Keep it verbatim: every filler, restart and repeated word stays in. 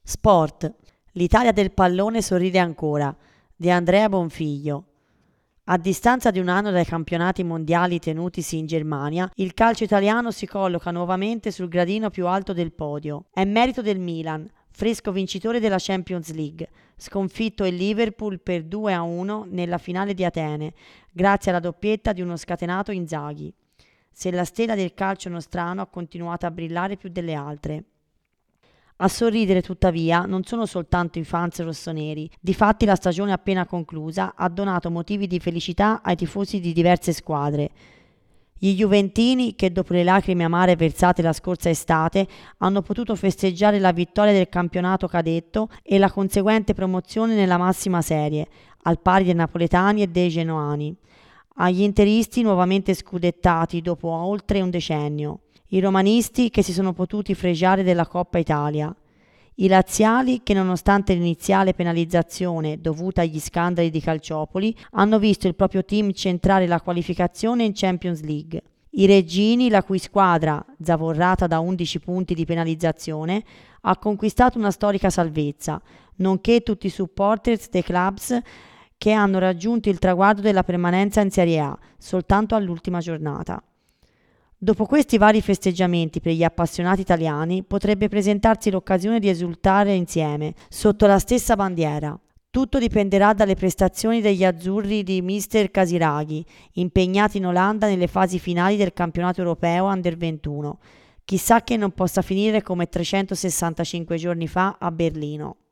Sport. L'Italia del pallone sorride ancora, di Andrea Bonfiglio. A distanza di un anno dai campionati mondiali tenutisi in Germania, il calcio italiano si colloca nuovamente sul gradino più alto del podio. È merito del Milan, fresco vincitore della Champions League, sconfitto il Liverpool per due a uno nella finale di Atene, grazie alla doppietta di uno scatenato Inzaghi. Se la stella del calcio nostrano ha continuato a brillare più delle altre. A sorridere, tuttavia, non sono soltanto i fans rossoneri. Difatti la stagione appena conclusa ha donato motivi di felicità ai tifosi di diverse squadre. Gli juventini, che dopo le lacrime amare versate la scorsa estate, hanno potuto festeggiare la vittoria del campionato cadetto e la conseguente promozione nella massima serie, al pari dei napoletani e dei genoani. Agli interisti nuovamente scudettati dopo oltre un decennio. I romanisti che si sono potuti fregiare della Coppa Italia, i laziali che nonostante l'iniziale penalizzazione dovuta agli scandali di Calciopoli hanno visto il proprio team centrare la qualificazione in Champions League, i reggini la cui squadra, zavorrata da undici punti di penalizzazione, ha conquistato una storica salvezza, nonché tutti i supporters dei clubs che hanno raggiunto il traguardo della permanenza in Serie A soltanto all'ultima giornata. Dopo questi vari festeggiamenti per gli appassionati italiani, potrebbe presentarsi l'occasione di esultare insieme, sotto la stessa bandiera. Tutto dipenderà dalle prestazioni degli azzurri di mister Casiraghi, impegnati in Olanda nelle fasi finali del campionato europeo Under ventuno. Chissà che non possa finire come trecentosessantacinque giorni fa a Berlino.